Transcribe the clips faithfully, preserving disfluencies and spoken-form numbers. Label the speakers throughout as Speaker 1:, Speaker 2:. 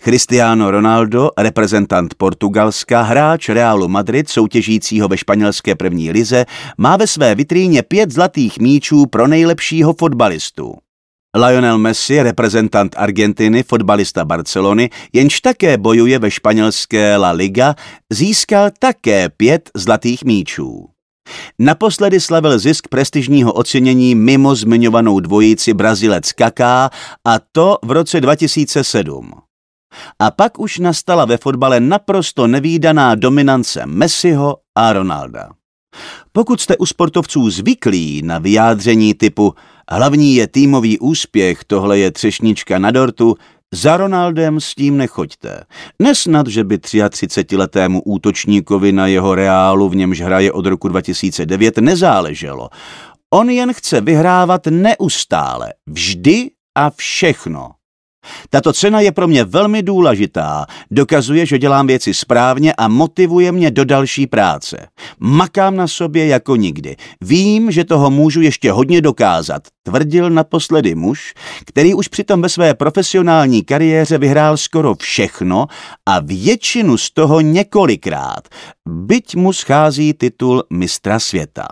Speaker 1: Cristiano Ronaldo, reprezentant Portugalska, hráč Realu Madrid, soutěžícího ve španělské první lize, má ve své vitríně pět zlatých míčů pro nejlepšího fotbalistu. Lionel Messi, reprezentant Argentiny, fotbalista Barcelony, jenž také bojuje ve španělské La Liga, získal také pět zlatých míčů. Naposledy slavil zisk prestižního ocenění mimo zmiňovanou dvojici Brazilec Kaká, a to v roce dva tisíce sedm. A pak už nastala ve fotbale naprosto nevídaná dominance Messiho a Ronalda. Pokud jste u sportovců zvyklí na vyjádření typu hlavní je týmový úspěch, tohle je třešnička na dortu, za Ronaldem s tím nechoďte. Nesnad, že by třiatřicetiletému útočníkovi na jeho Reálu, v němž hraje od roku dva tisíce devět, nezáleželo. On jen chce vyhrávat neustále, vždy a všechno. Tato cena je pro mě velmi důležitá, dokazuje, že dělám věci správně a motivuje mě do další práce. Makám na sobě jako nikdy. Vím, že toho můžu ještě hodně dokázat, tvrdil naposledy muž, který už přitom ve své profesionální kariéře vyhrál skoro všechno a většinu z toho několikrát, byť mu schází titul mistra světa.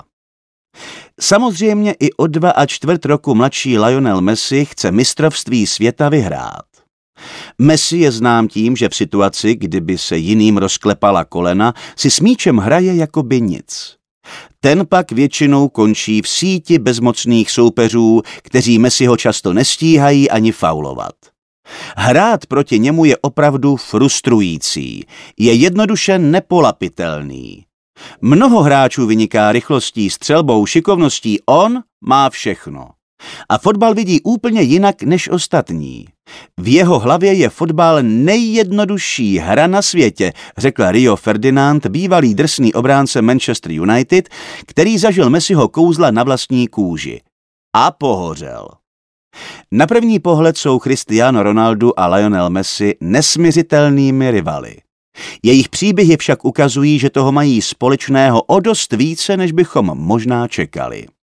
Speaker 1: Samozřejmě i o dva a čtvrt roku mladší Lionel Messi chce mistrovství světa vyhrát. Messi je znám tím, že v situaci, kdyby se jiným rozklepala kolena, si s míčem hraje jako by nic. Ten pak většinou končí v síti bezmocných soupeřů, kteří Messiho často nestíhají ani faulovat. Hrát proti němu je opravdu frustrující, je jednoduše nepolapitelný. Mnoho hráčů vyniká rychlostí, střelbou, šikovností, on má všechno. A fotbal vidí úplně jinak než ostatní. V jeho hlavě je fotbal nejjednodušší hra na světě, řekl Rio Ferdinand, bývalý drsný obránce Manchester United, který zažil Messiho kouzla na vlastní kůži. A pohořel. Na první pohled jsou Cristiano Ronaldo a Lionel Messi nesmiřitelnými rivaly. Jejich příběhy však ukazují, že toho mají společného o dost více, než bychom možná čekali.